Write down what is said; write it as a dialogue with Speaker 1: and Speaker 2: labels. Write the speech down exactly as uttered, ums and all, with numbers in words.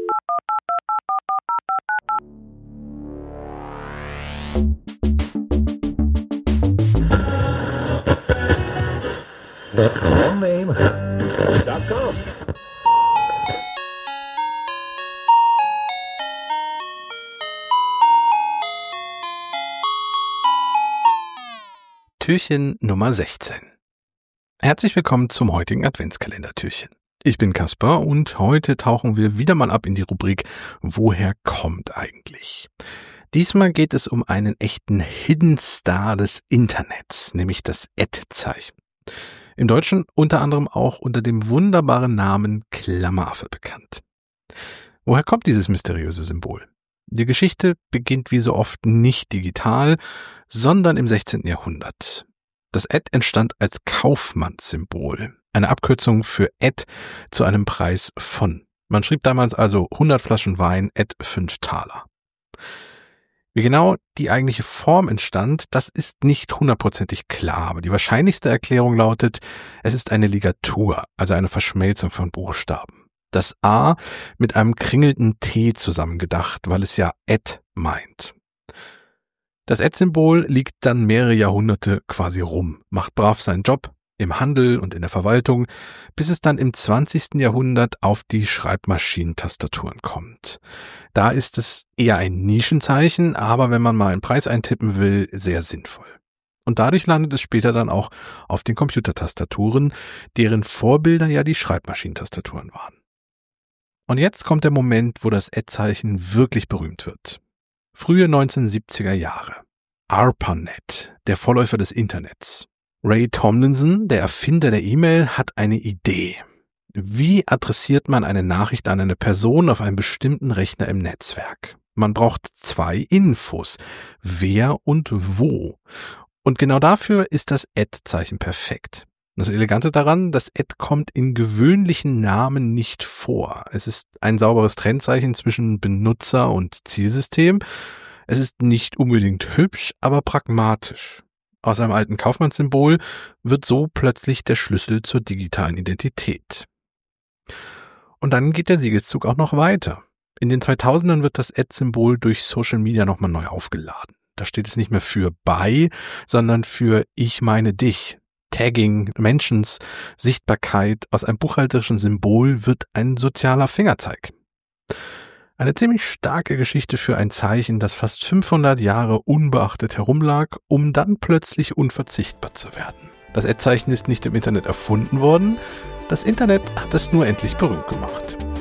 Speaker 1: Name dot com.
Speaker 2: Türchen Nummer sechzehn. Herzlich willkommen zum heutigen Adventskalender-Türchen. Ich bin Kasper und heute tauchen wir wieder mal ab in die Rubrik Woher kommt eigentlich? Diesmal geht es um einen echten Hidden Star des Internets, nämlich das Ad-Zeichen. Im Deutschen unter anderem auch unter dem wunderbaren Namen Klammeraffe bekannt. Woher kommt dieses mysteriöse Symbol? Die Geschichte beginnt wie so oft nicht digital, sondern im sechzehnten Jahrhundert. Das Ad entstand als Kaufmannssymbol, eine Abkürzung für Ad zu einem Preis von. Man schrieb damals also hundert Flaschen Wein Ad fünf Taler. Wie genau die eigentliche Form entstand, das ist nicht hundertprozentig klar, aber die wahrscheinlichste Erklärung lautet, es ist eine Ligatur, also eine Verschmelzung von Buchstaben. Das A mit einem kringelnden T zusammengedacht, weil es ja Ad meint. Das Ad-Symbol liegt dann mehrere Jahrhunderte quasi rum, macht brav seinen Job im Handel und in der Verwaltung, bis es dann im zwanzigsten Jahrhundert auf die Schreibmaschinentastaturen kommt. Da ist es eher ein Nischenzeichen, aber wenn man mal einen Preis eintippen will, sehr sinnvoll. Und dadurch landet es später dann auch auf den Computertastaturen, deren Vorbilder ja die Schreibmaschinentastaturen waren. Und jetzt kommt der Moment, wo das Ad-Zeichen wirklich berühmt wird. Frühe neunzehnhundertsiebziger Jahre. ARPANET, der Vorläufer des Internets. Ray Tomlinson, der Erfinder der E-Mail, hat eine Idee. Wie adressiert man eine Nachricht an eine Person auf einem bestimmten Rechner im Netzwerk? Man braucht zwei Infos. Wer und wo. Und genau dafür ist das Ad-Zeichen perfekt. Das Elegante daran, das Ad kommt in gewöhnlichen Namen nicht vor. Es ist ein sauberes Trennzeichen zwischen Benutzer und Zielsystem. Es ist nicht unbedingt hübsch, aber pragmatisch. Aus einem alten Kaufmannssymbol wird so plötzlich der Schlüssel zur digitalen Identität. Und dann geht der Siegeszug auch noch weiter. In den zweitausendern wird das Ad-Symbol durch Social Media nochmal neu aufgeladen. Da steht es nicht mehr für bei, sondern für ich meine dich. Tagging, Mentions, Sichtbarkeit, aus einem buchhalterischen Symbol wird ein sozialer Fingerzeig. Eine ziemlich starke Geschichte für ein Zeichen, das fast fünfhundert Jahre unbeachtet herumlag, um dann plötzlich unverzichtbar zu werden. Das Ad-Zeichen ist nicht im Internet erfunden worden, das Internet hat es nur endlich berühmt gemacht.